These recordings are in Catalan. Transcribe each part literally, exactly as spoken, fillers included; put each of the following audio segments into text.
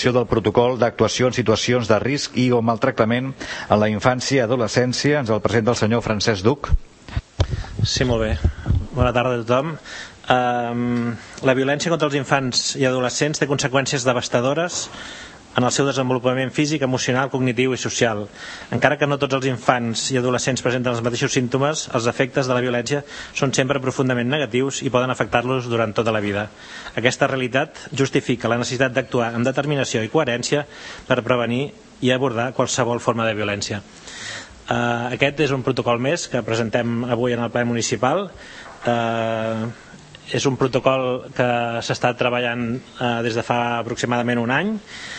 del protocol d'actuació en situacions de risc i o maltractament en la infància i adolescència. Ens el presenta el senyor Francesc Duc. Sí, molt bé. Bona tarda a tothom. Um, la violència contra els infants i adolescents té conseqüències devastadores en el seu desenvolupament físic, emocional, cognitiu i social. Encara que no tots els infants i adolescents presenten els mateixos símptomes, els efectes de la violència són sempre profundament negatius i poden afectar-los durant tota la vida. Aquesta realitat justifica la necessitat d'actuar amb determinació i coherència per prevenir i abordar qualsevol forma de violència. Uh, aquest és un protocol més que presentem avui en el ple municipal. Uh, és un protocol que s'ha estat treballant uh, des de fa aproximadament un any,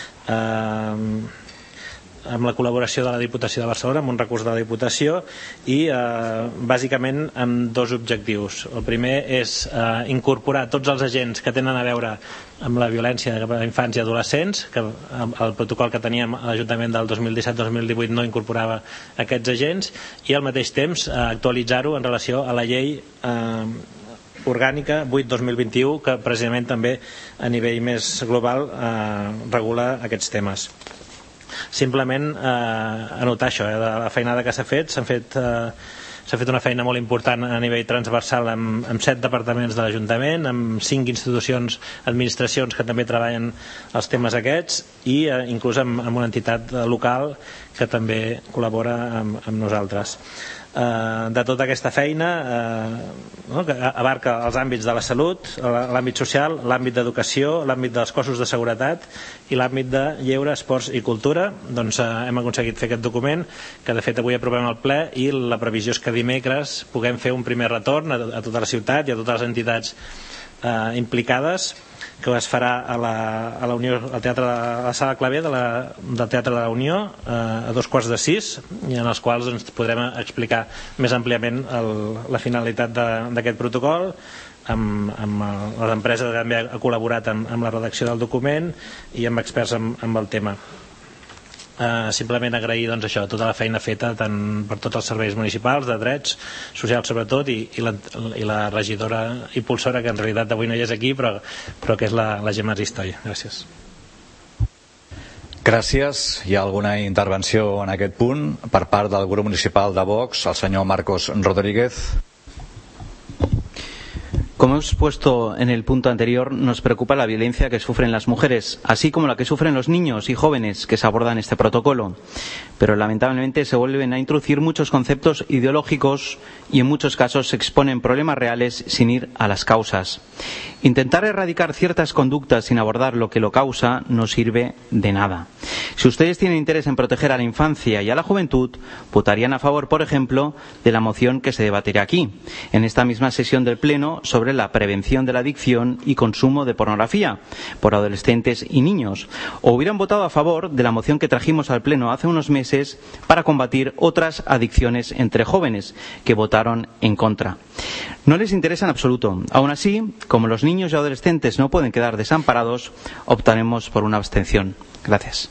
Uh, amb la col·laboració de la Diputació de Barcelona, amb un recurs de la Diputació, i uh, bàsicament amb dos objectius. El primer és uh, incorporar tots els agents que tenen a veure amb la violència cap a infants i adolescents, que el protocol que teníem a l'Ajuntament del dos mil disset dos mil divuit no incorporava aquests agents, i al mateix temps uh, actualitzar-ho en relació a la llei uh, orgànica vuit dos mil vint-i-u, que precisament també a nivell més global eh, regula aquests temes. Simplement eh, anotar això, eh, de la feinada que s'ha fet. S'han fet eh, s'ha fet una feina molt important a nivell transversal amb, amb set departaments de l'Ajuntament, amb cinc institucions, administracions que també treballen els temes aquests, i eh, inclús amb, amb una entitat local que també col·labora amb, amb nosaltres. Uh, de tota aquesta feina uh, no, que abarca els àmbits de la salut, l'àmbit social, l'àmbit d'educació, l'àmbit dels cossos de seguretat i l'àmbit de lleure, esports i cultura. Doncs uh, hem aconseguit fer aquest document, que de fet avui aprovem al ple, i la previsió és que dimecres puguem fer un primer retorn a, a tota la ciutat i a totes les entitats uh, implicades, que es farà a la, a la, Unió, al teatre, a la sala Clavé de la, del Teatre de la Unió eh, a dos quarts de sis, i en els quals ens podrem explicar més àmpliament el, la finalitat d'aquest protocol, amb, amb les empreses que també ha col·laborat amb, amb la redacció del document i amb experts amb, amb el tema. Uh, simplement agrair doncs, això, tota la feina feta tant per tots els serveis municipals, de drets socials sobretot, i, i, la, i la regidora impulsora, que en realitat avui no hi és aquí, però, però que és la, la Gemma Aristoi. Gràcies. Gràcies. Hi ha alguna intervenció en aquest punt per part del grup municipal de Vox, el senyor Marcos Rodríguez? Como hemos puesto en el punto anterior, nos preocupa la violencia que sufren las mujeres, así como la que sufren los niños y jóvenes que se abordan en este protocolo. Pero lamentablemente se vuelven a introducir muchos conceptos ideológicos y en muchos casos se exponen problemas reales sin ir a las causas. Intentar erradicar ciertas conductas sin abordar lo que lo causa no sirve de nada. Si ustedes tienen interés en proteger a la infancia y a la juventud, votarían a favor, por ejemplo, de la moción que se debatirá aquí, en esta misma sesión del Pleno, sobre la prevención de la adicción y consumo de pornografía por adolescentes y niños, o hubieran votado a favor de la moción que trajimos al Pleno hace unos meses para combatir otras adicciones entre jóvenes, que votaron en contra. No les interesa en absoluto. Aún así, como los niños y adolescentes no pueden quedar desamparados, optaremos por una abstención. Gracias.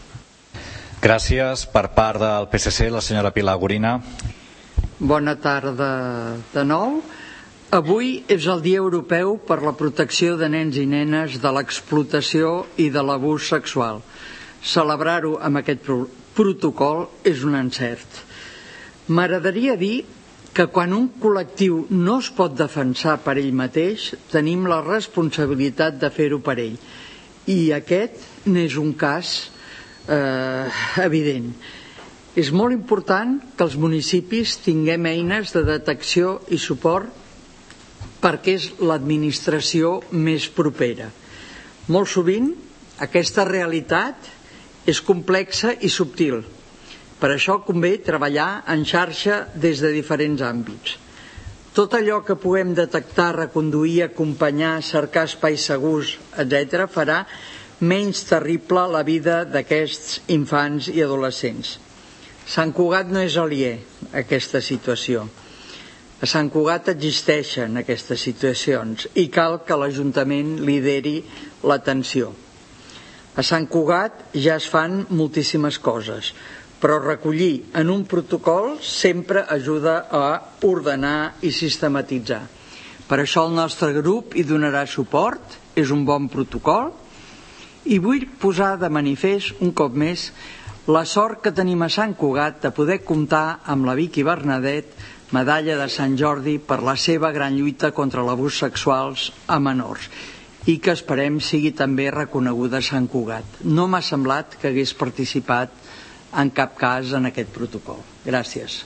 Gràcies. Per part del P S C, la senyora Pilar Gorina. Bona tarda de nou. Avui és el Dia Europeu per la protecció de nens i nenes de l'explotació i de l'abús sexual. Celebrar-ho amb aquest pro protocol és un encert. M'agradaria dir que quan un col·lectiu no es pot defensar per ell mateix, tenim la responsabilitat de fer-ho per ell. I aquest n'és un cas eh, evident. És molt important que els municipis tinguem eines de detecció i suport, perquè és l'administració més propera. Molt sovint aquesta realitat és complexa i subtil. Per això convé treballar en xarxa des de diferents àmbits. Tot allò que puguem detectar, reconduir, acompanyar, cercar espais segurs, etcètera, farà menys terrible la vida d'aquests infants i adolescents. Sant Cugat no és aliè a aquesta situació. A Sant Cugat existeixen aquestes situacions i cal que l'Ajuntament lideri l'atenció. A Sant Cugat ja es fan moltíssimes coses, però recollir en un protocol sempre ajuda a ordenar i sistematitzar. Per això el nostre grup hi donarà suport, és un bon protocol I vull posar de manifest un cop més la sort que tenim a Sant Cugat de poder comptar amb la Vicky Bernadet, medalla de Sant Jordi, per la seva gran lluita contra l'abús sexuals a menors i que esperem sigui també reconeguda a Sant Cugat. No m'ha semblat que hagués participat en cap cas en aquest protocol. Gràcies.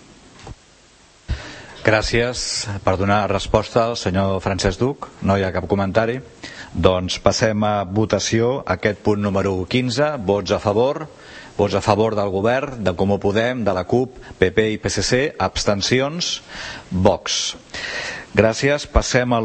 Gràcies. Per donar resposta al senyor Francesc Duc, no hi ha cap comentari. Doncs passem a votació aquest punt número quinze. Vots a favor. Vots a favor del govern, de Comú Podem, de la CUP, P P i P S C. Abstencions. Vox. Gràcies. Passem al